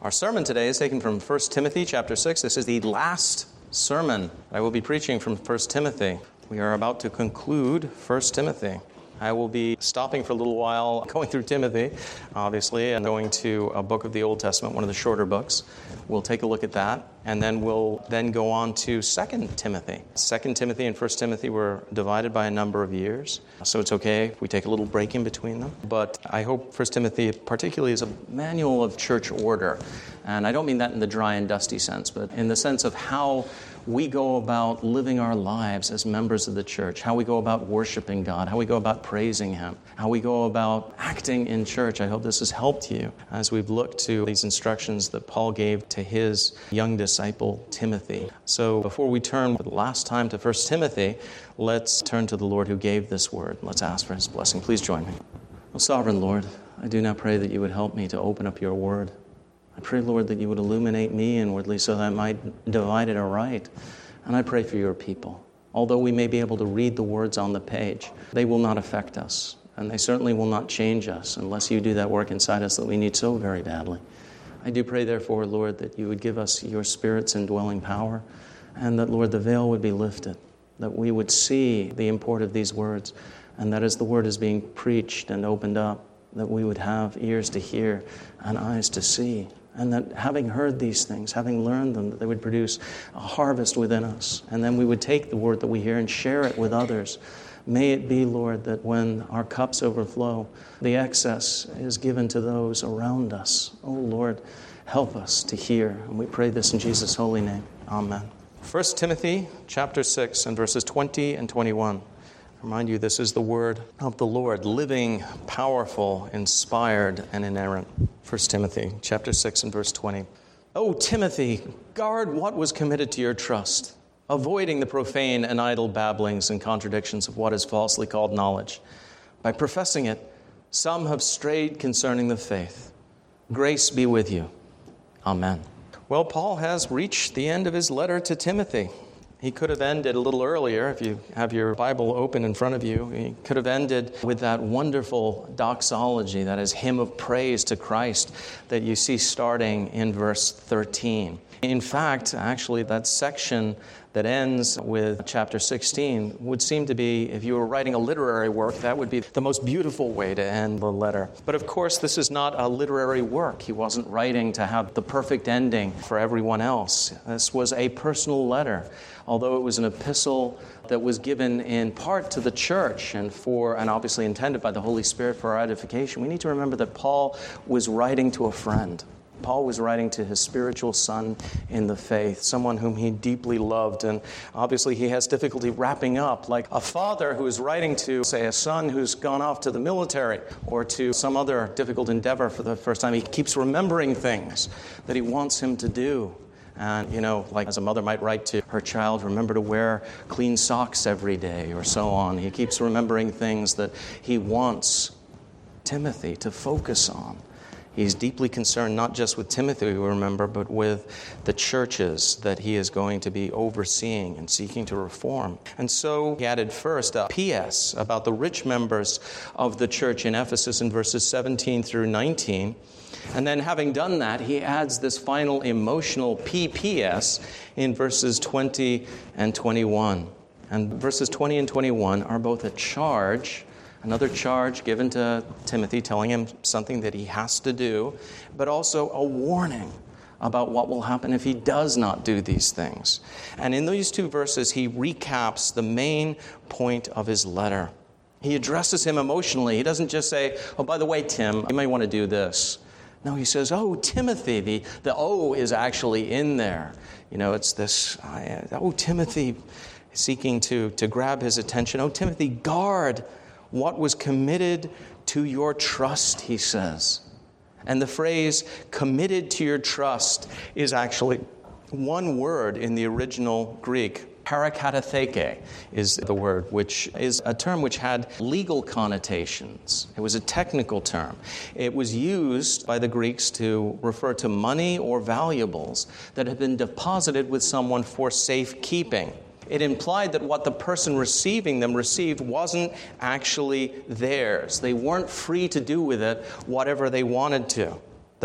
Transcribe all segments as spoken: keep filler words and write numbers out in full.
Our sermon today is taken from First Timothy chapter six. This is the last sermon I will be preaching from First Timothy. We are about to conclude First Timothy. I will be stopping for a little while, going through Timothy, obviously, and going to a book of the Old Testament, one of the shorter books. We'll take a look at that, and then we'll then go on to Second Timothy. Second Timothy and First Timothy were divided by a number of years, so it's okay if we take a little break in between them. But I hope First Timothy particularly is a manual of church order, and I don't mean that in the dry and dusty sense, but in the sense of how we go about living our lives as members of the church, how we go about worshiping God, how we go about praising Him, how we go about acting in church. I hope this has helped you as we've looked to these instructions that Paul gave to his young disciple, Timothy. So before we turn for the last time to First Timothy, let's turn to the Lord who gave this word. Let's ask for His blessing. Please join me. Oh, Sovereign Lord, I do now pray that you would help me to open up your word. I pray, Lord, that you would illuminate me inwardly so that I might divide it aright. And I pray for your people. Although we may be able to read the words on the page, they will not affect us. And they certainly will not change us unless you do that work inside us that we need so very badly. I do pray, therefore, Lord, that you would give us your Spirit's indwelling power, and that, Lord, the veil would be lifted, that we would see the import of these words, and that as the word is being preached and opened up, that we would have ears to hear and eyes to see. And that having heard these things, having learned them, that they would produce a harvest within us. And then we would take the word that we hear and share it with others. May it be, Lord, that when our cups overflow, the excess is given to those around us. Oh, Lord, help us to hear. And we pray this in Jesus' holy name. Amen. First Timothy chapter six and verses twenty and twenty-one. Remind you, this is the word of the Lord, living, powerful, inspired, and inerrant. First Timothy chapter six and verse twenty. O Timothy, guard what was committed to your trust, avoiding the profane and idle babblings and contradictions of what is falsely called knowledge. By professing it, some have strayed concerning the faith. Grace be with you. Amen. Well, Paul has reached the end of his letter to Timothy. He could have ended a little earlier, if you have your Bible open in front of you. He could have ended with that wonderful doxology, that is hymn of praise to Christ that you see starting in verse thirteen. In fact, actually, that section that ends with chapter sixteen would seem to be, if you were writing a literary work, that would be the most beautiful way to end the letter. But of course, this is not a literary work. He wasn't writing to have the perfect ending for everyone else. This was a personal letter. Although it was an epistle that was given in part to the church and for, and obviously intended by the Holy Spirit for our edification, we need to remember that Paul was writing to a friend. Paul was writing to his spiritual son in the faith, someone whom he deeply loved. And obviously he has difficulty wrapping up, like a father who is writing to, say, a son who's gone off to the military or to some other difficult endeavor for the first time. He keeps remembering things that he wants him to do. And, you know, like as a mother might write to her child, remember to wear clean socks every day or so on. He keeps remembering things that he wants Timothy to focus on. He's deeply concerned not just with Timothy, we remember, but with the churches that he is going to be overseeing and seeking to reform. And so he added first a P S about the rich members of the church in Ephesus in verses seventeen through nineteen. And then having done that, he adds this final emotional P P S in verses twenty and twenty-one. And verses twenty and twenty-one are both a charge, another charge given to Timothy, telling him something that he has to do, but also a warning about what will happen if he does not do these things. And in these two verses, he recaps the main point of his letter. He addresses him emotionally. He doesn't just say, oh, by the way, Tim, you may want to do this. No, he says, oh, Timothy. The, the O is actually in there. You know, it's this, oh, Timothy, seeking to, to grab his attention. Oh, Timothy, guard what was committed to your trust, he says. And the phrase, committed to your trust, is actually one word in the original Greek. Parakatatheke is the word, which is a term which had legal connotations. It was a technical term. It was used by the Greeks to refer to money or valuables that had been deposited with someone for safekeeping. It implied that what the person receiving them received wasn't actually theirs. They weren't free to do with it whatever they wanted to.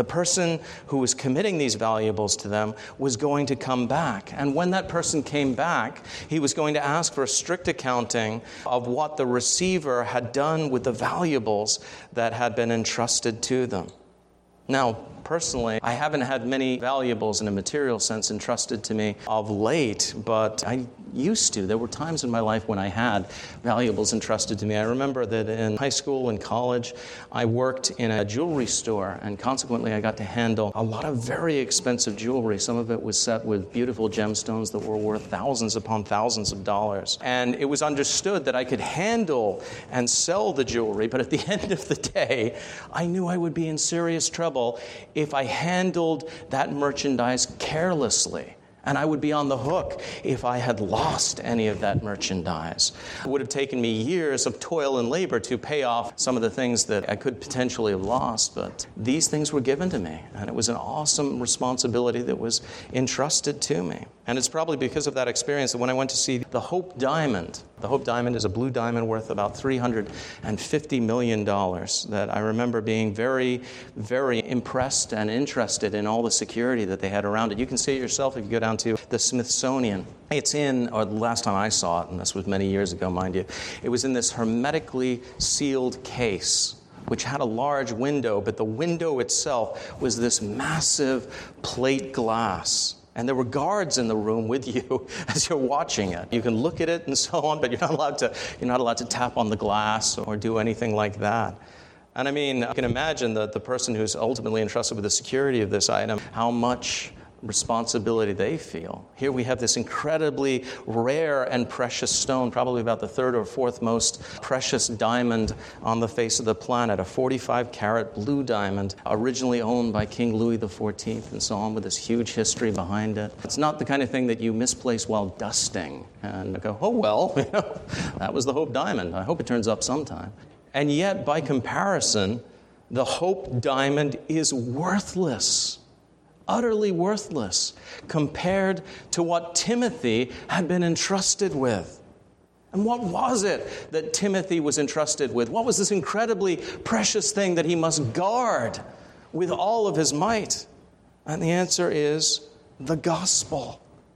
The person who was committing these valuables to them was going to come back. And when that person came back, he was going to ask for a strict accounting of what the receiver had done with the valuables that had been entrusted to them. Now, personally, I haven't had many valuables in a material sense entrusted to me of late, but I used to. There were times in my life when I had valuables entrusted to me. I remember that in high school and college, I worked in a jewelry store, and consequently I got to handle a lot of very expensive jewelry. Some of it was set with beautiful gemstones that were worth thousands upon thousands of dollars. And it was understood that I could handle and sell the jewelry, but at the end of the day, I knew I would be in serious trouble if I handled that merchandise carelessly. And I would be on the hook if I had lost any of that merchandise. It would have taken me years of toil and labor to pay off some of the things that I could potentially have lost. But these things were given to me, and it was an awesome responsibility that was entrusted to me. And it's probably because of that experience that when I went to see the Hope Diamond, the Hope Diamond is a blue diamond worth about three hundred fifty million dollars, that I remember being very, very impressed and interested in all the security that they had around it. You can see it yourself if you go down to the Smithsonian. It's in, or the last time I saw it, and this was many years ago, mind you, it was in this hermetically sealed case, which had a large window, but the window itself was this massive plate glass. And there were guards in the room with you as you're watching it. You can look at it and so on, but you're not allowed to, you're not allowed to tap on the glass or do anything like that. And I mean, I can imagine that the person who's ultimately entrusted with the security of this item, how much responsibility they feel. Here we have this incredibly rare and precious stone, probably about the third or fourth most precious diamond on the face of the planet, a forty-five carat blue diamond, originally owned by King Louis the fourteenth and so on, with this huge history behind it. It's not the kind of thing that you misplace while dusting and go, oh well, you know, that was the Hope Diamond. I hope it turns up sometime. And yet, by comparison, the Hope Diamond is worthless. Utterly worthless compared to what Timothy had been entrusted with. And what was it that Timothy was entrusted with? What was this incredibly precious thing that he must guard with all of his might? And the answer is the gospel.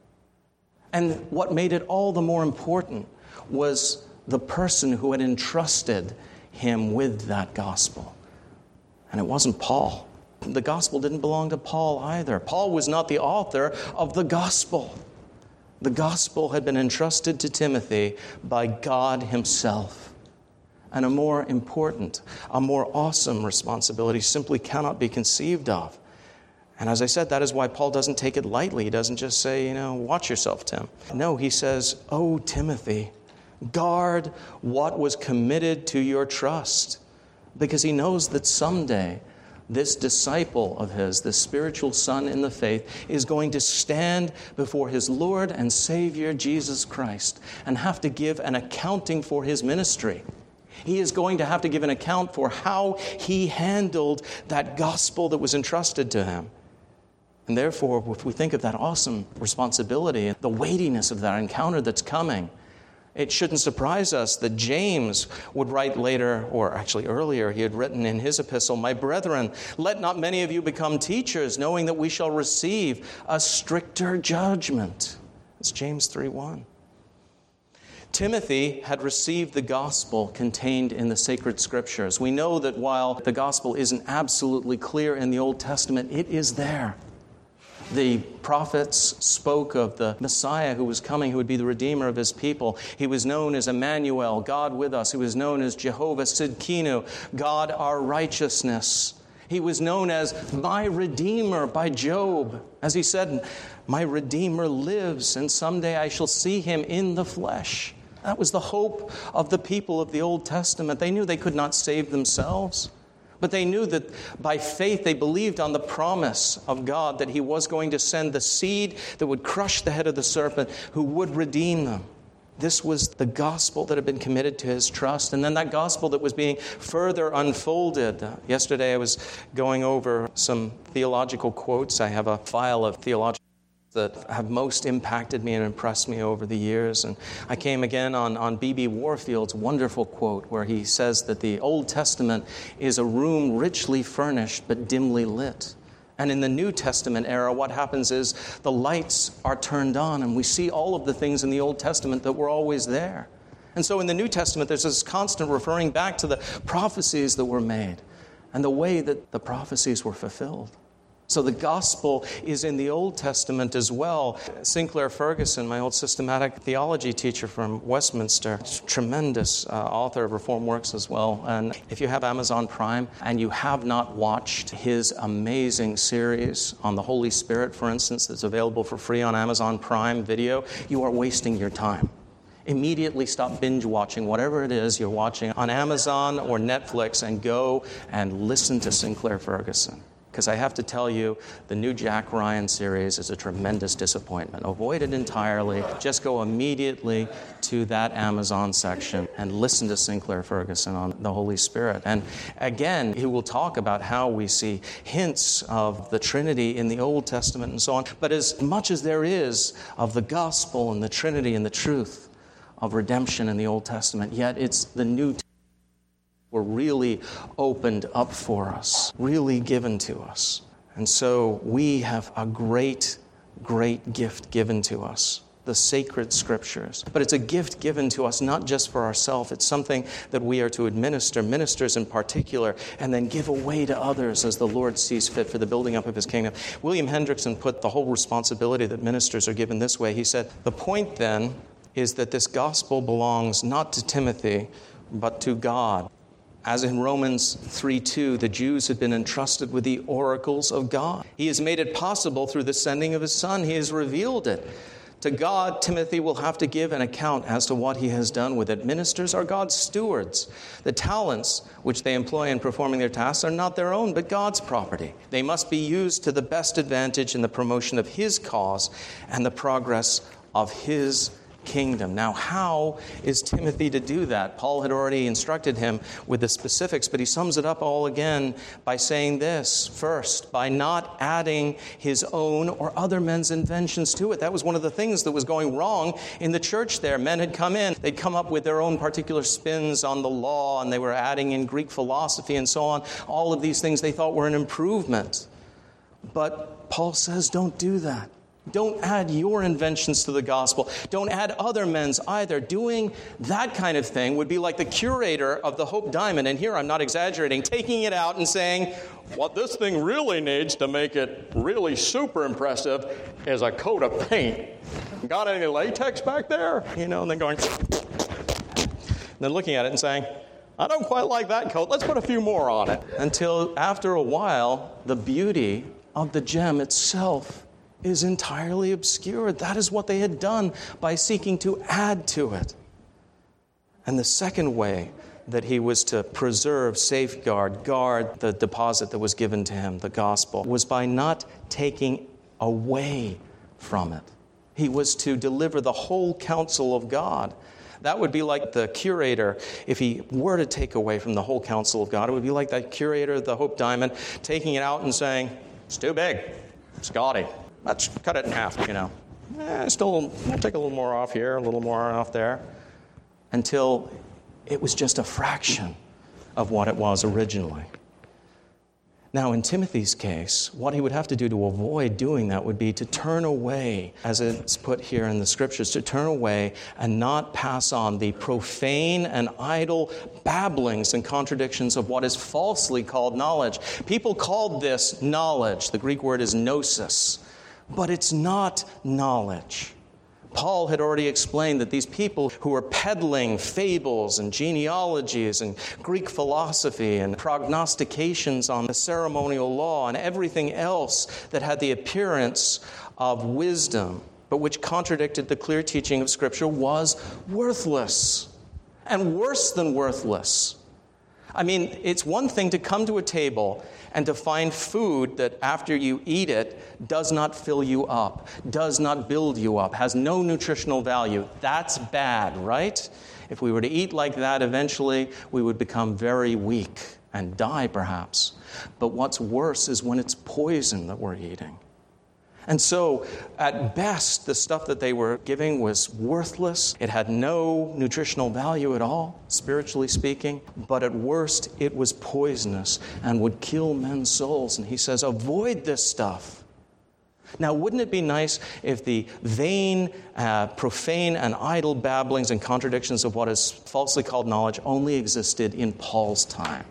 And what made it all the more important was the person who had entrusted him with that gospel. And it wasn't Paul. The gospel didn't belong to Paul either. Paul was not the author of the gospel. The gospel had been entrusted to Timothy by God himself. And a more important, a more awesome responsibility simply cannot be conceived of. And as I said, that is why Paul doesn't take it lightly. He doesn't just say, you know, watch yourself, Tim. No, he says, oh, Timothy, guard what was committed to your trust. Because he knows that someday this disciple of his, this spiritual son in the faith, is going to stand before his Lord and Savior, Jesus Christ, and have to give an accounting for his ministry. He is going to have to give an account for how he handled that gospel that was entrusted to him. And therefore, if we think of that awesome responsibility, the weightiness of that encounter that's coming, it shouldn't surprise us that James would write later, or actually earlier, he had written in his epistle, my brethren, let not many of you become teachers, knowing that we shall receive a stricter judgment. It's James three one. Timothy had received the gospel contained in the sacred scriptures. We know that while the gospel isn't absolutely clear in the Old Testament, it is there. The prophets spoke of the Messiah who was coming, who would be the Redeemer of his people. He was known as Emmanuel, God with us. He was known as Jehovah Sidkenu, God our righteousness. He was known as my Redeemer by Job. As he said, my Redeemer lives, and someday I shall see him in the flesh. That was the hope of the people of the Old Testament. They knew they could not save themselves. But they knew that by faith they believed on the promise of God that he was going to send the seed that would crush the head of the serpent, who would redeem them. This was the gospel that had been committed to his trust. And then that gospel that was being further unfolded. Uh, yesterday I was going over some theological quotes. I have a file of theological that have most impacted me and impressed me over the years. And I came again on, on B B Warfield's wonderful quote where he says that the Old Testament is a room richly furnished but dimly lit. And in the New Testament era, what happens is the lights are turned on and we see all of the things in the Old Testament that were always there. And so in the New Testament, there's this constant referring back to the prophecies that were made and the way that the prophecies were fulfilled. So the gospel is in the Old Testament as well. Sinclair Ferguson, my old systematic theology teacher from Westminster, tremendous uh, author of Reformed works as well. And if you have Amazon Prime and you have not watched his amazing series on the Holy Spirit, for instance, that's available for free on Amazon Prime Video, you are wasting your time. Immediately stop binge watching whatever it is you're watching on Amazon or Netflix and go and listen to Sinclair Ferguson. Because I have to tell you, the new Jack Ryan series is a tremendous disappointment. Avoid it entirely. Just go immediately to that Amazon section and listen to Sinclair Ferguson on the Holy Spirit. And again, he will talk about how we see hints of the Trinity in the Old Testament and so on. But as much as there is of the gospel and the Trinity and the truth of redemption in the Old Testament, yet it's the New Testament were really opened up for us, really given to us. And so we have a great, great gift given to us, the sacred scriptures. But it's a gift given to us not just for ourselves. It's something that we are to administer, ministers in particular, and then give away to others as the Lord sees fit for the building up of his kingdom. William Hendrickson put the whole responsibility that ministers are given this way. He said, the point then is that this gospel belongs not to Timothy, but to God. As in Romans three two, the Jews had been entrusted with the oracles of God. He has made it possible through the sending of his Son. He has revealed it. To God, Timothy will have to give an account as to what he has done with it. Ministers are God's stewards. The talents which they employ in performing their tasks are not their own, but God's property. They must be used to the best advantage in the promotion of his cause and the progress of his kingdom. Now, how is Timothy to do that? Paul had already instructed him with the specifics, but he sums it up all again by saying this. First, by not adding his own or other men's inventions to it. That was one of the things that was going wrong in the church there. Men had come in, they'd come up with their own particular spins on the law, and they were adding in Greek philosophy and so on. All of these things they thought were an improvement. But Paul says, don't do that. Don't add your inventions to the gospel. Don't add other men's either. Doing that kind of thing would be like the curator of the Hope Diamond, and here I'm not exaggerating, taking it out and saying, what this thing really needs to make it really super impressive is a coat of paint. Got any latex back there? You know, and then going, and then looking at it and saying, I don't quite like that coat. Let's put a few more on it. Until after a while, the beauty of the gem itself is entirely obscured. That is what they had done by seeking to add to it. And the second way that he was to preserve, safeguard, guard the deposit that was given to him, the gospel, was by not taking away from it. He was to deliver the whole counsel of God. That would be like the curator, if he were to take away from the whole counsel of God, it would be like that curator of the Hope Diamond taking it out and saying, it's too big, it's gaudy. Let's cut it in half, you know. Eh, still, we'll take a little more off here, a little more off there, until it was just a fraction of what it was originally. Now, in Timothy's case, what he would have to do to avoid doing that would be to turn away, as it's put here in the scriptures, to turn away and not pass on the profane and idle babblings and contradictions of what is falsely called knowledge. People called this knowledge. The Greek word is gnosis. But it's not knowledge. Paul had already explained that these people who were peddling fables and genealogies and Greek philosophy and prognostications on the ceremonial law and everything else that had the appearance of wisdom, but which contradicted the clear teaching of Scripture, was worthless. And worse than worthless. I mean, it's one thing to come to a table and to find food that after you eat it does not fill you up, does not build you up, has no nutritional value. That's bad, right? If we were to eat like that, eventually we would become very weak and die perhaps. But what's worse is when it's poison that we're eating. And so, at best, the stuff that they were giving was worthless. It had no nutritional value at all, spiritually speaking. But at worst, it was poisonous and would kill men's souls. And he says, avoid this stuff. Now, wouldn't it be nice if the vain, uh, profane, and idle babblings and contradictions of what is falsely called knowledge only existed in Paul's time?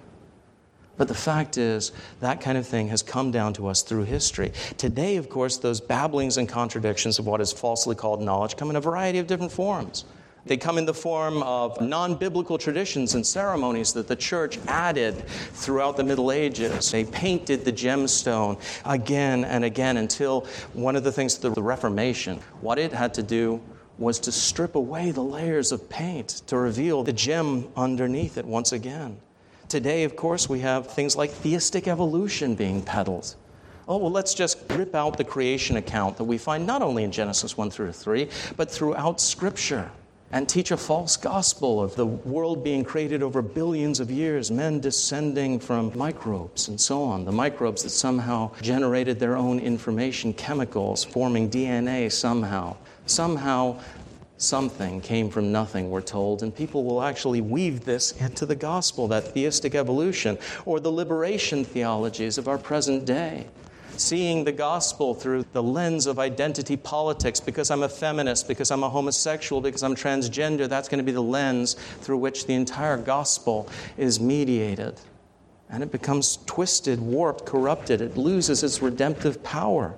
But the fact is, that kind of thing has come down to us through history. Today, of course, those babblings and contradictions of what is falsely called knowledge come in a variety of different forms. They come in the form of non-biblical traditions and ceremonies that the church added throughout the Middle Ages. They painted the gemstone again and again until one of the things, the Reformation, what it had to do was to strip away the layers of paint to reveal the gem underneath it once again. Today, of course, we have things like theistic evolution being peddled. Oh, well, let's just rip out the creation account that we find not only in Genesis one through three, but throughout Scripture, and teach a false gospel of the world being created over billions of years, men descending from microbes and so on, the microbes that somehow generated their own information, chemicals, forming D N A somehow. Somehow, something came from nothing, we're told, and people will actually weave this into the gospel, that theistic evolution, or the liberation theologies of our present day. Seeing the gospel through the lens of identity politics, because I'm a feminist, because I'm a homosexual, because I'm transgender, that's going to be the lens through which the entire gospel is mediated. And it becomes twisted, warped, corrupted. It loses its redemptive power.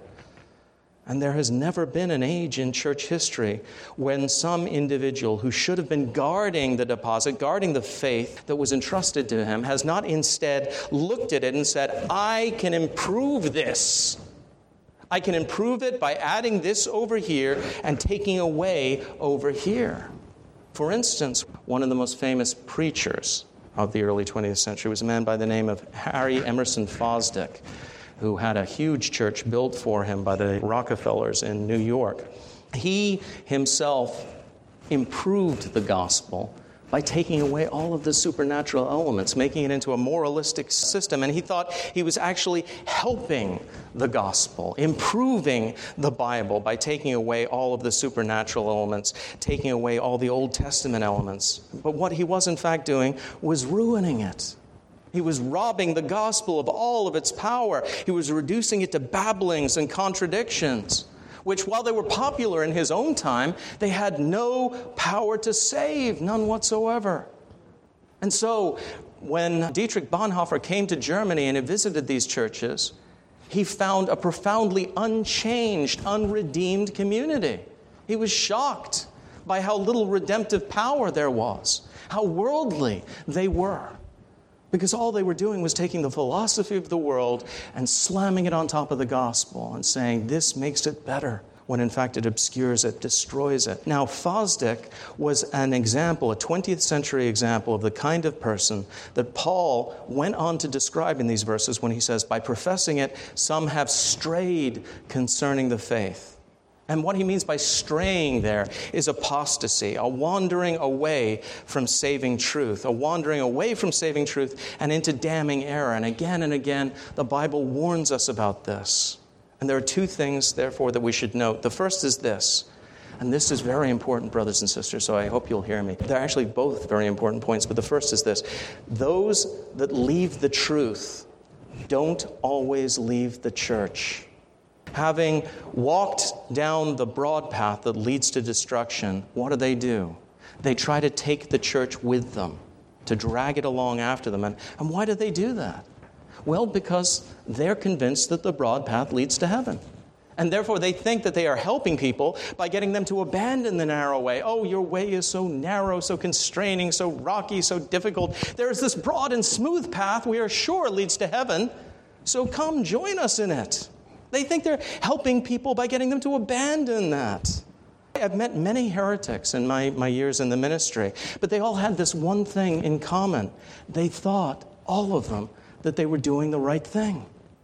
And there has never been an age in church history when some individual who should have been guarding the deposit, guarding the faith that was entrusted to him, has not instead looked at it and said, I can improve this. I can improve it by adding this over here and taking away over here. For instance, one of the most famous preachers of the early twentieth century was a man by the name of Harry Emerson Fosdick, who had a huge church built for him by the Rockefellers in New York. He himself improved the gospel by taking away all of the supernatural elements, making it into a moralistic system. And he thought he was actually helping the gospel, improving the Bible by taking away all of the supernatural elements, taking away all the Old Testament elements. But what he was in fact doing was ruining it. He was robbing the gospel of all of its power. He was reducing it to babblings and contradictions, which, while they were popular in his own time, they had no power to save, none whatsoever. And so, when Dietrich Bonhoeffer came to Germany and he visited these churches, he found a profoundly unchanged, unredeemed community. He was shocked by how little redemptive power there was, how worldly they were. Because all they were doing was taking the philosophy of the world and slamming it on top of the gospel and saying, this makes it better, when in fact it obscures it, destroys it. Now, Fosdick was an example, a twentieth century example of the kind of person that Paul went on to describe in these verses when he says, by professing it, some have strayed concerning the faith. And what he means by straying there is apostasy, a wandering away from saving truth, a wandering away from saving truth and into damning error. And again and again, the Bible warns us about this. And there are two things, therefore, that we should note. The first is this, and this is very important, brothers and sisters, so I hope you'll hear me. They're actually both very important points, but the first is this. Those that leave the truth don't always leave the church. Having walked down the broad path that leads to destruction, what do they do? They try to take the church with them, to drag it along after them. And, and why do they do that? Well, because they're convinced that the broad path leads to heaven. And therefore, they think that they are helping people by getting them to abandon the narrow way. Oh, your way is so narrow, so constraining, so rocky, so difficult. There is this broad and smooth path we are sure leads to heaven. So come, join us in it. They think they're helping people by getting them to abandon that. I've met many heretics in my, my years in the ministry, but they all had this one thing in common. They thought, all of them, that they were doing the right thing.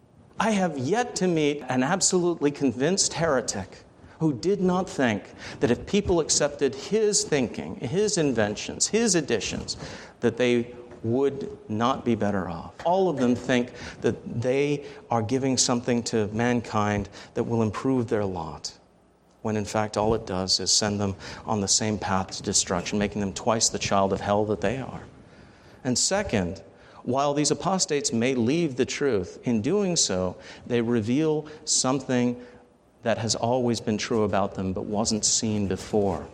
I have yet to meet an absolutely convinced heretic who did not think that if people accepted his thinking, his inventions, his additions, that they would not be better off. All of them think that they are giving something to mankind that will improve their lot, when in fact all it does is send them on the same path to destruction, making them twice the child of hell that they are. And second, while these apostates may leave the truth, in doing so, they reveal something that has always been true about them but wasn't seen before.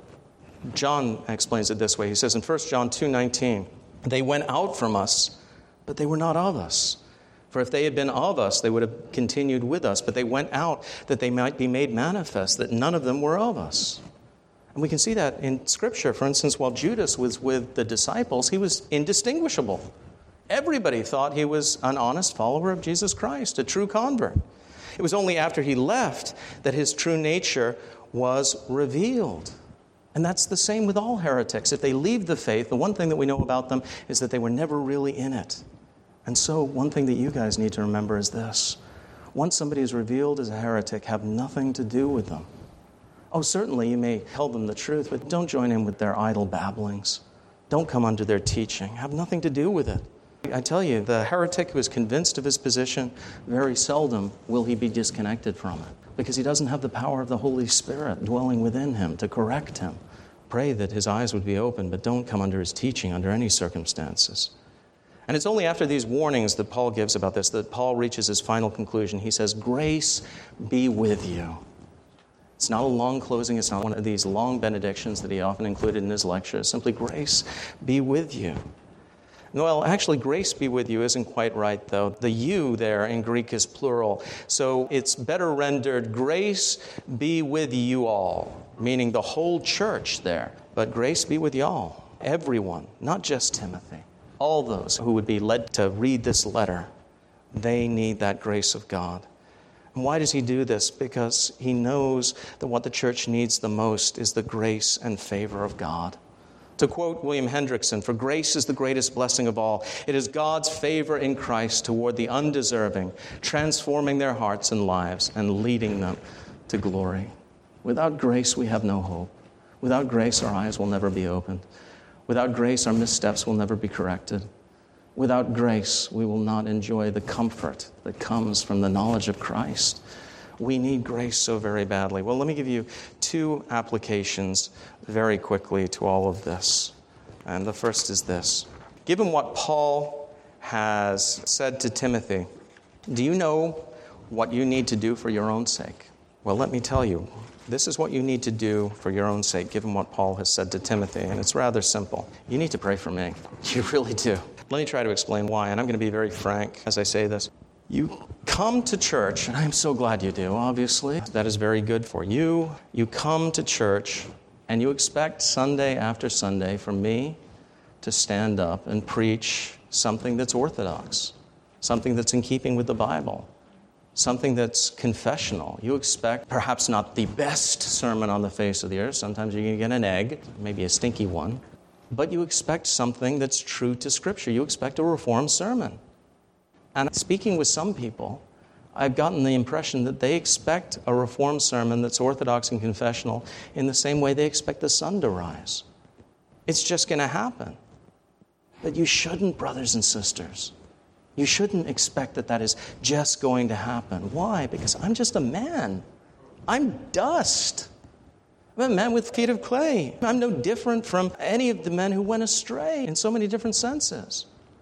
John explains it this way. He says in First John two nineteen, "They went out from us, but they were not of us. For if they had been of us, they would have continued with us. But they went out that they might be made manifest, that none of them were of us." And we can see that in Scripture. For instance, while Judas was with the disciples, he was indistinguishable. Everybody thought he was an honest follower of Jesus Christ, a true convert. It was only after he left that his true nature was revealed. And that's the same with all heretics. If they leave the faith, the one thing that we know about them is that they were never really in it. And so one thing that you guys need to remember is this. Once somebody is revealed as a heretic, have nothing to do with them. Oh, certainly you may tell them the truth, but don't join in with their idle babblings. Don't come under their teaching. Have nothing to do with it. I tell you, the heretic who is convinced of his position, very seldom will he be disconnected from it, because he doesn't have the power of the Holy Spirit dwelling within him to correct him. Pray that his eyes would be open, but don't come under his teaching under any circumstances. And it's only after these warnings that Paul gives about this that Paul reaches his final conclusion. He says, "Grace be with you." It's not a long closing. It's not one of these long benedictions that he often included in his lectures. Simply, grace be with you. Well, actually, grace be with you isn't quite right, though. The you there in Greek is plural. So it's better rendered, grace be with you all, meaning the whole church there. But grace be with y'all, everyone, not just Timothy. All those who would be led to read this letter, they need that grace of God. And why does he do this? Because he knows that what the church needs the most is the grace and favor of God. To quote William Hendrickson, "For grace is the greatest blessing of all. It is God's favor in Christ toward the undeserving, transforming their hearts and lives and leading them to glory." Without grace, we have no hope. Without grace, our eyes will never be opened. Without grace, our missteps will never be corrected. Without grace, we will not enjoy the comfort that comes from the knowledge of Christ. We need grace so very badly. Well, let me give you two applications very quickly to all of this. And the first is this. Given what Paul has said to Timothy, do you know what you need to do for your own sake? Well, let me tell you. This is what you need to do for your own sake, given what Paul has said to Timothy. And it's rather simple. You need to pray for me. You really do. Let me try to explain why. And I'm going to be very frank as I say this. You come to church, and I'm so glad you do, obviously. That is very good for you. You come to church, and you expect Sunday after Sunday for me to stand up and preach something that's orthodox, something that's in keeping with the Bible, something that's confessional. You expect perhaps not the best sermon on the face of the earth. Sometimes you're going to get an egg, maybe a stinky one. But you expect something that's true to Scripture. You expect a Reformed sermon. And speaking with some people, I've gotten the impression that they expect a Reformed sermon that's orthodox and confessional in the same way they expect the sun to rise. It's just going to happen. But you shouldn't, brothers and sisters. You shouldn't expect that that is just going to happen. Why? Because I'm just a man. I'm dust. I'm a man with feet of clay. I'm no different from any of the men who went astray in so many different senses.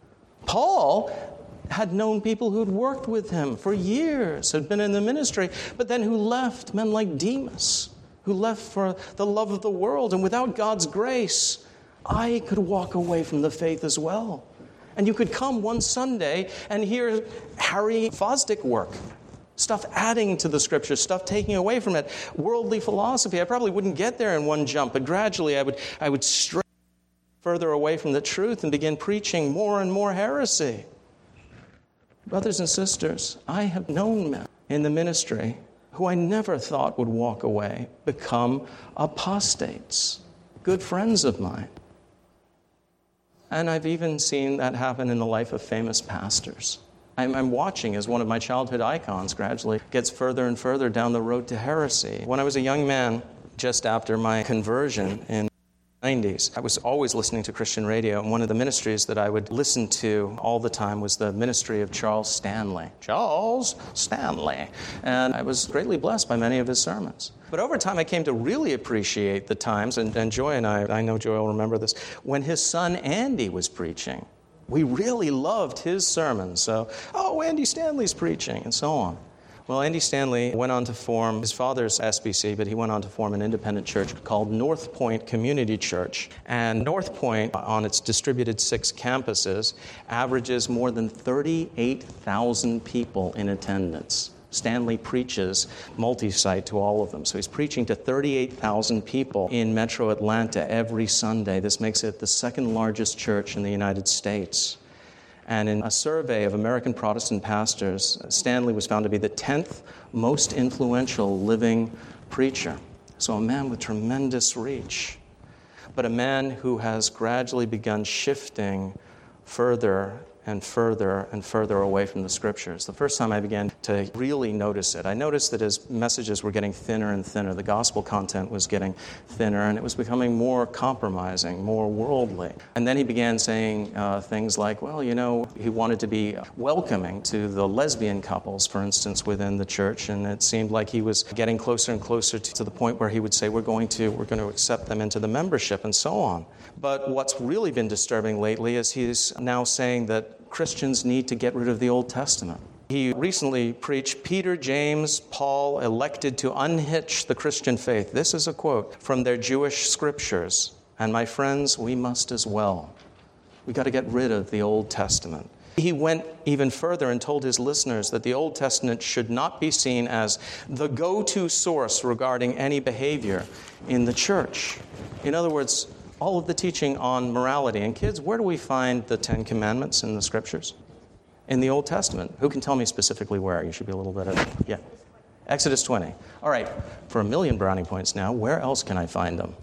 Paul had known people who'd worked with him for years, had been in the ministry, but then who left, men like Demas, who left for the love of the world. And without God's grace, I could walk away from the faith as well. And you could come one Sunday and hear Harry Fosdick work. Stuff adding to the Scripture, stuff taking away from it. Worldly philosophy. I probably wouldn't get there in one jump, but gradually I would, I would stray further away from the truth and begin preaching more and more heresy. Brothers and sisters, I have known men in the ministry who I never thought would walk away, become apostates, good friends of mine. And I've even seen that happen in the life of famous pastors. I'm, I'm watching as one of my childhood icons gradually gets further and further down the road to heresy. When I was a young man, just after my conversion in nineties. I was always listening to Christian radio, and one of the ministries that I would listen to all the time was the ministry of Charles Stanley. Charles Stanley. And I was greatly blessed by many of his sermons. But over time, I came to really appreciate the times, and, and Joy and I, I know Joy will remember this, when his son Andy was preaching. We really loved his sermons. So, oh, Andy Stanley's preaching, and so on. Well, Andy Stanley went on to form, his father's S B C, but he went on to form an independent church called North Point Community Church. And North Point, on its distributed six campuses, averages more than thirty-eight thousand people in attendance. Stanley preaches multi-site to all of them. So he's preaching to thirty-eight thousand people in Metro Atlanta every Sunday. This makes it the second largest church in the United States. And in a survey of American Protestant pastors, Stanley was found to be the tenth most influential living preacher. So a man with tremendous reach, but a man who has gradually begun shifting further and further and further away from the Scriptures. The first time I began to really notice it, I noticed that his messages were getting thinner and thinner. The gospel content was getting thinner, and it was becoming more compromising, more worldly. And then he began saying uh, things like, well, you know, he wanted to be welcoming to the lesbian couples, for instance, within the church, and it seemed like he was getting closer and closer to, to the point where he would say, we're going to, we're going to accept them into the membership, and so on. But what's really been disturbing lately is he's now saying that Christians need to get rid of the Old Testament. He recently preached, Peter, James, Paul elected to unhitch the Christian faith. This is a quote from their Jewish scriptures. And my friends, we must as well. We got to get rid of the Old Testament. He went even further and told his listeners that the Old Testament should not be seen as the go-to source regarding any behavior in the church. In other words, all of the teaching on morality. And kids, where do we find the Ten Commandments in the Scriptures? In the Old Testament. Who can tell me specifically where? You should be a little bit of, yeah. Exodus twenty. All right, for a million brownie points now, where else can I find them?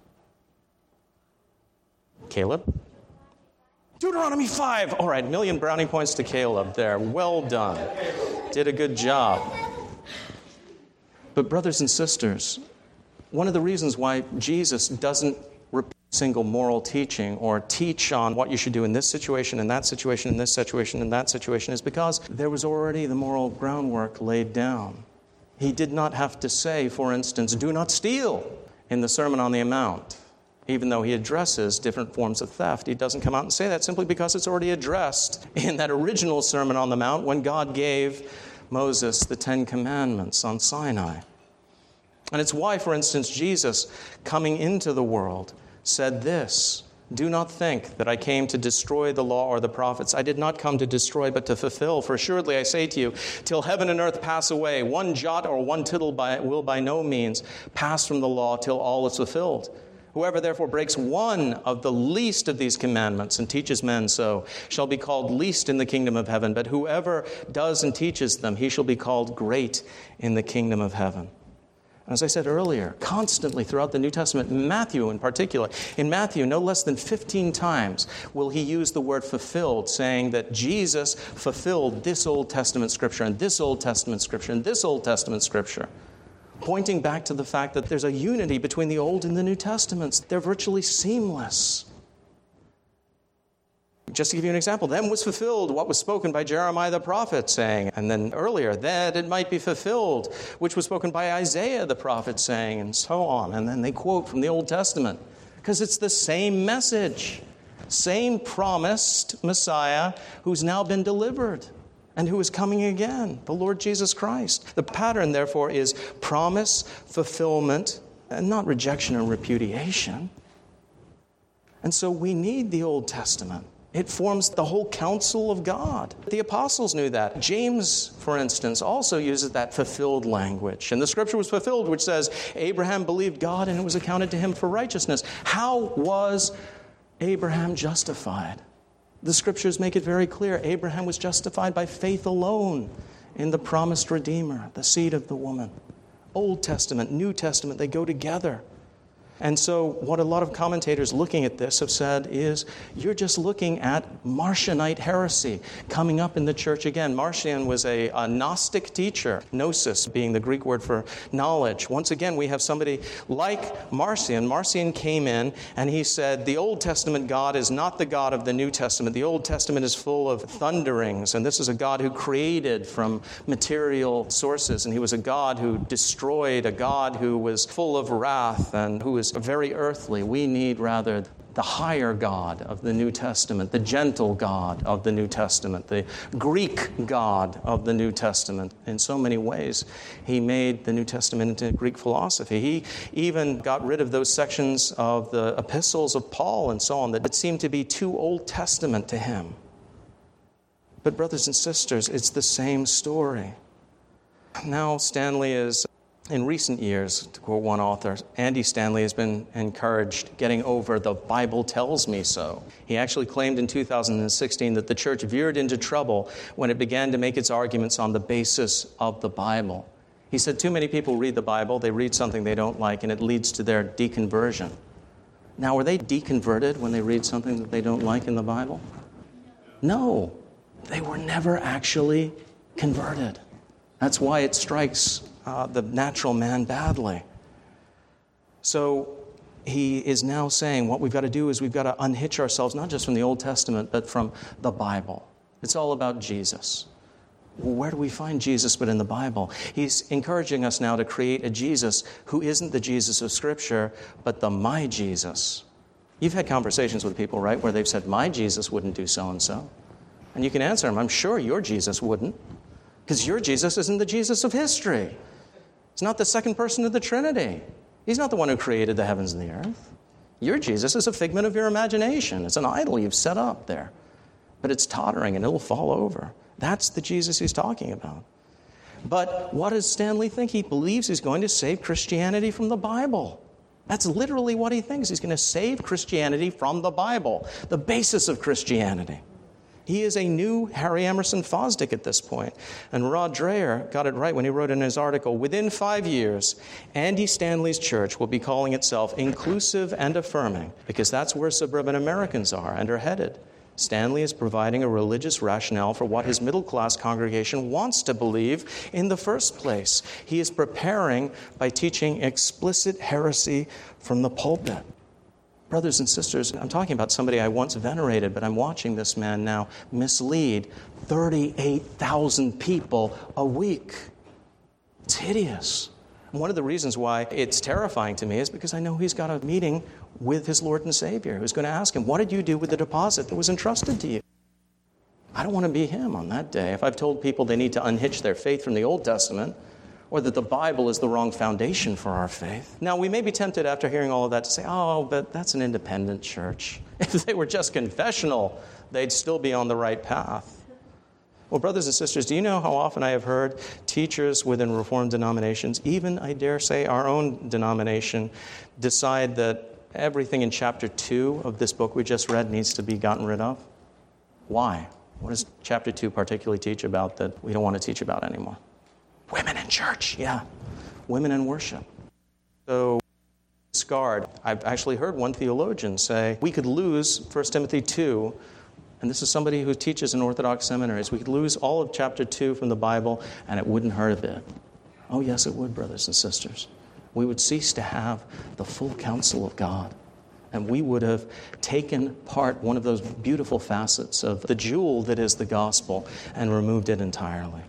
Caleb? Deuteronomy five. All right, million brownie points to Caleb there. Well done. Did a good job. But brothers and sisters, one of the reasons why Jesus doesn't repeat single moral teaching or teach on what you should do in this situation, in that situation, in this situation, in that situation is because there was already the moral groundwork laid down. He did not have to say, for instance, do not steal in the Sermon on the Mount. Even though he addresses different forms of theft, he doesn't come out and say that simply because it's already addressed in that original Sermon on the Mount when God gave Moses the Ten Commandments on Sinai. And it's why, for instance, Jesus, coming into the world, said this, do not think that I came to destroy the law or the prophets. I did not come to destroy, but to fulfill. For assuredly I say to you, till heaven and earth pass away, one jot or one tittle by, will by no means pass from the law till all is fulfilled. Whoever therefore breaks one of the least of these commandments and teaches men so shall be called least in the kingdom of heaven. But whoever does and teaches them, he shall be called great in the kingdom of heaven. As I said earlier, constantly throughout the New Testament, Matthew in particular, in Matthew, no less than fifteen times will he use the word fulfilled, saying that Jesus fulfilled this Old Testament scripture and this Old Testament scripture and this Old Testament scripture, pointing back to the fact that there's a unity between the Old and the New Testaments. They're virtually seamless. Just to give you an example, then was fulfilled what was spoken by Jeremiah the prophet, saying, and then earlier, that it might be fulfilled, which was spoken by Isaiah the prophet, saying, and so on. And then they quote from the Old Testament, because it's the same message, same promised Messiah who's now been delivered and who is coming again, the Lord Jesus Christ. The pattern, therefore, is promise, fulfillment, and not rejection or repudiation. And so we need the Old Testament. It forms the whole counsel of God. The apostles knew that. James, for instance, also uses that fulfilled language. And the scripture was fulfilled, which says, Abraham believed God and it was accounted to him for righteousness. How was Abraham justified? The scriptures make it very clear. Abraham was justified by faith alone in the promised Redeemer, the seed of the woman. Old Testament, New Testament, they go together. And so what a lot of commentators looking at this have said is, you're just looking at Marcionite heresy coming up in the church again. Marcion was a, a Gnostic teacher, gnosis being the Greek word for knowledge. Once again, we have somebody like Marcion. Marcion came in and he said, the Old Testament God is not the God of the New Testament. The Old Testament is full of thunderings, and this is a God who created from material sources, and he was a God who destroyed, a God who was full of wrath and who was very earthly. We need rather the higher God of the New Testament, the gentle God of the New Testament, the Greek God of the New Testament. In so many ways, he made the New Testament into Greek philosophy. He even got rid of those sections of the epistles of Paul and so on that seemed to be too Old Testament to him. But brothers and sisters, it's the same story. Now Stanley is, in recent years, to quote one author, Andy Stanley has been encouraged getting over the Bible tells me so. He actually claimed in two thousand sixteen that the church veered into trouble when it began to make its arguments on the basis of the Bible. He said too many people read the Bible, they read something they don't like, and it leads to their deconversion. Now, were they deconverted when they read something that they don't like in the Bible? No, they were never actually converted. That's why it strikes uh, the natural man badly. So he is now saying what we've got to do is we've got to unhitch ourselves, not just from the Old Testament, but from the Bible. It's all about Jesus. Well, where do we find Jesus but in the Bible? He's encouraging us now to create a Jesus who isn't the Jesus of Scripture, but the my Jesus. You've had conversations with people, right, where they've said, my Jesus wouldn't do so-and-so. And you can answer them, I'm sure your Jesus wouldn't. Because your Jesus isn't the Jesus of history. He's not the second person of the Trinity. He's not the one who created the heavens and the earth. Your Jesus is a figment of your imagination. It's an idol you've set up there. But it's tottering and it'll fall over. That's the Jesus he's talking about. But what does Stanley think? He believes he's going to save Christianity from the Bible. That's literally what he thinks. He's going to save Christianity from the Bible, the basis of Christianity. He is a new Harry Emerson Fosdick at this point. And Rod Dreher got it right when he wrote in his article, within five years, Andy Stanley's church will be calling itself inclusive and affirming, because that's where suburban Americans are and are headed. Stanley is providing a religious rationale for what his middle-class congregation wants to believe in the first place. He is preparing by teaching explicit heresy from the pulpit. Brothers and sisters, I'm talking about somebody I once venerated, but I'm watching this man now mislead thirty-eight thousand people a week. It's hideous. One of the reasons why it's terrifying to me is because I know he's got a meeting with his Lord and Savior who's going to ask him, what did you do with the deposit that was entrusted to you? I don't want to be him on that day. If I've told people they need to unhitch their faith from the Old Testament, or that the Bible is the wrong foundation for our faith. Now, we may be tempted after hearing all of that to say, oh, but that's an independent church. If they were just confessional, they'd still be on the right path. Well, brothers and sisters, do you know how often I have heard teachers within Reformed denominations, even, I dare say, our own denomination, decide that everything in chapter two of this book we just read needs to be gotten rid of? Why? What does chapter two particularly teach about that we don't want to teach about anymore? Women in church, yeah. Women in worship. So, scarred. I've actually heard one theologian say, we could lose First Timothy two, and this is somebody who teaches in Orthodox seminaries, we could lose all of chapter two from the Bible, and it wouldn't hurt a bit. Oh, yes, it would, brothers and sisters. We would cease to have the full counsel of God, and we would have taken part, one of those beautiful facets of the jewel that is the gospel, and removed it entirely.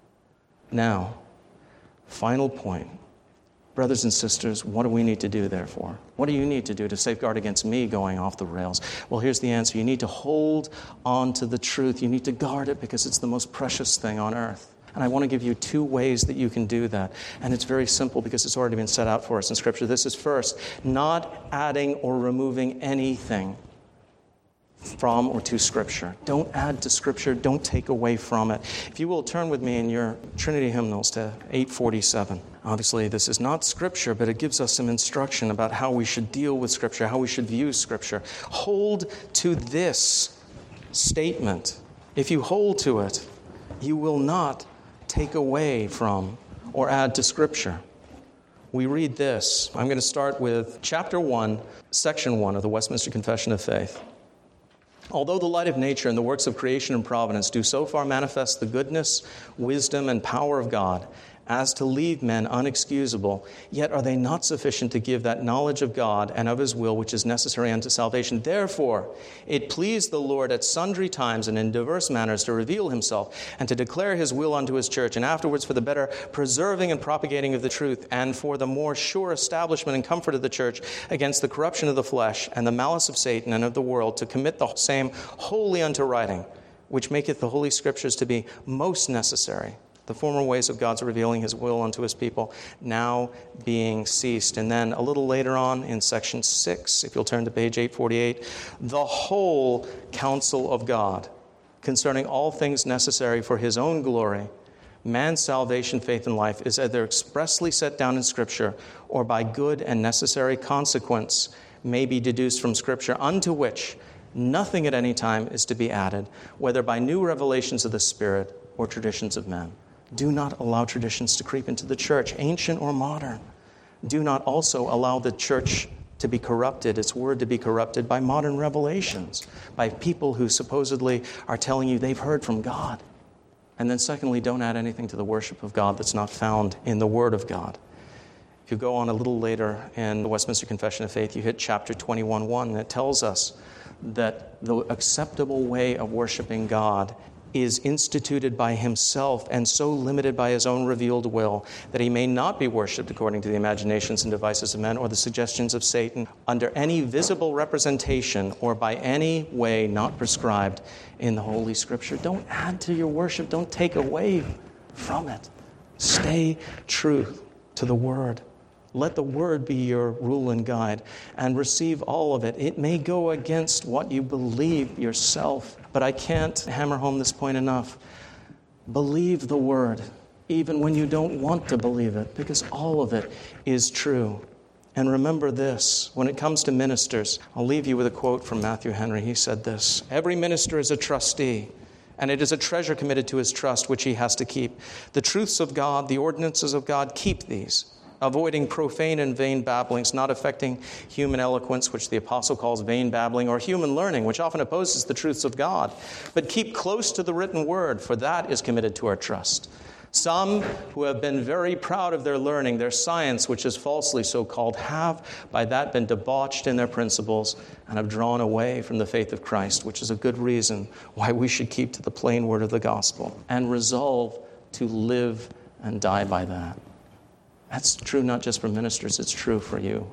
Now, final point. Brothers and sisters, what do we need to do, therefore? What do you need to do to safeguard against me going off the rails? Well, here's the answer. You need to hold on to the truth. You need to guard it because it's the most precious thing on earth. And I want to give you two ways that you can do that. And it's very simple because it's already been set out for us in Scripture. This is first, not adding or removing anything from or to Scripture. Don't add to Scripture. Don't take away from it. If you will, turn with me in your Trinity hymnals to eight forty-seven. Obviously, this is not Scripture, but it gives us some instruction about how we should deal with Scripture, how we should view Scripture. Hold to this statement. If you hold to it, you will not take away from or add to Scripture. we read this. I'm going to start with chapter one, section one of the Westminster Confession of Faith. Although the light of nature and the works of creation and providence do so far manifest the goodness, wisdom, and power of God as to leave men unexcusable, yet are they not sufficient to give that knowledge of God and of his will which is necessary unto salvation. Therefore, it pleased the Lord at sundry times and in diverse manners to reveal himself and to declare his will unto his church, and afterwards for the better preserving and propagating of the truth, and for the more sure establishment and comfort of the church against the corruption of the flesh and the malice of Satan and of the world, to commit the same wholly unto writing, which maketh the Holy Scriptures to be most necessary, the former ways of God's revealing his will unto his people, now being ceased. And then a little later on in section six, if you'll turn to page eight forty-eight, the whole counsel of God concerning all things necessary for his own glory, man's salvation, faith, and life, is either expressly set down in Scripture or by good and necessary consequence may be deduced from Scripture, unto which nothing at any time is to be added, whether by new revelations of the Spirit or traditions of men. Do not allow traditions to creep into the church, ancient or modern. Do not also allow the church to be corrupted, its word to be corrupted by modern revelations, by people who supposedly are telling you they've heard from God. And then secondly, don't add anything to the worship of God that's not found in the Word of God. If you go on a little later in the Westminster Confession of Faith, you hit chapter twenty-one one, and it tells us that the acceptable way of worshiping God is instituted by himself and so limited by his own revealed will that he may not be worshipped according to the imaginations and devices of men or the suggestions of Satan under any visible representation or by any way not prescribed in the Holy Scripture. Don't add to your worship. Don't take away from it. Stay true to the Word. Let the Word be your rule and guide, and receive all of it. It may go against what you believe yourself, but I can't hammer home this point enough. Believe the Word, even when you don't want to believe it, because all of it is true. And remember this, when it comes to ministers, I'll leave you with a quote from Matthew Henry. He said this: "Every minister is a trustee, and it is a treasure committed to his trust which he has to keep. The truths of God, the ordinances of God, keep these, avoiding profane and vain babblings, not affecting human eloquence, which the apostle calls vain babbling, or human learning, which often opposes the truths of God. But keep close to the written word, for that is committed to our trust. Some who have been very proud of their learning, their science, which is falsely so called, have by that been debauched in their principles and have drawn away from the faith of Christ," which is a good reason why we should keep to the plain word of the gospel and resolve to live and die by that. That's true not just for ministers, it's true for you.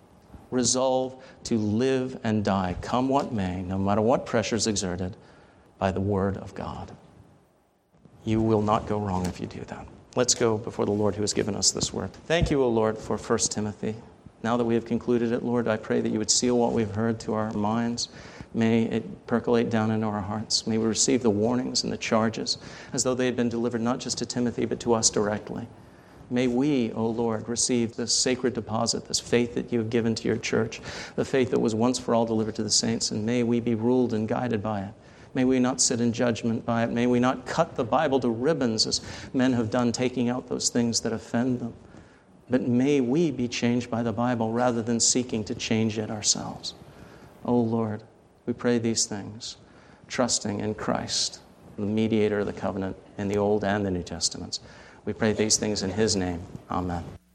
Resolve to live and die, come what may, no matter what pressure is exerted, by the Word of God. You will not go wrong if you do that. Let's go before the Lord who has given us this word. Thank you, O Lord, for First Timothy. Now that we have concluded it, Lord, I pray that you would seal what we've heard to our minds. May it percolate down into our hearts. May we receive the warnings and the charges as though they had been delivered not just to Timothy, but to us directly. May we, O Lord, receive this sacred deposit, this faith that you have given to your church, the faith that was once for all delivered to the saints, and may we be ruled and guided by it. May we not sit in judgment by it. May we not cut the Bible to ribbons as men have done, taking out those things that offend them. But may we be changed by the Bible rather than seeking to change it ourselves. O Lord, we pray these things, trusting in Christ, the mediator of the covenant in the Old and the New Testaments. We pray these things in his name. Amen.